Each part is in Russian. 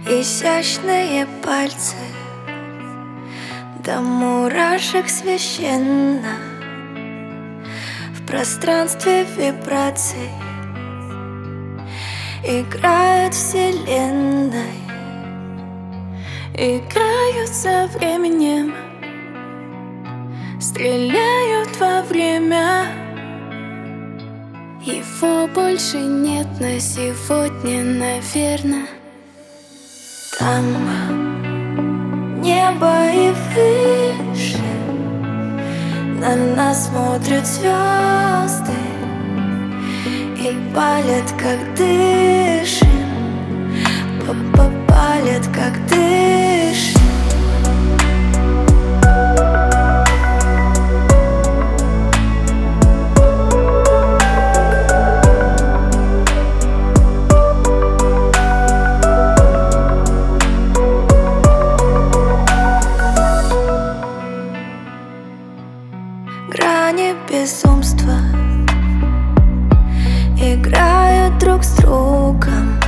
Изящные пальцы, до мурашек священно. В пространстве вибраций играют вселенной, играют со временем, стреляют во время. Его больше нет на сегодня, наверно. Там небо и выше, на нас смотрят звезды и палят, как дышим, палят, как дышим. Грани безумства играют друг с другом,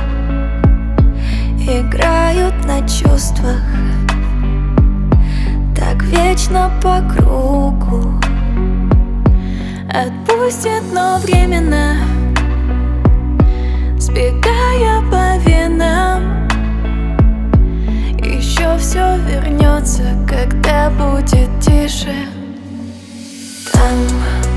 играют на чувствах, так вечно по кругу. Отпустит, но временно, сбегая по венам. Еще все вернется, когда будет тише. Там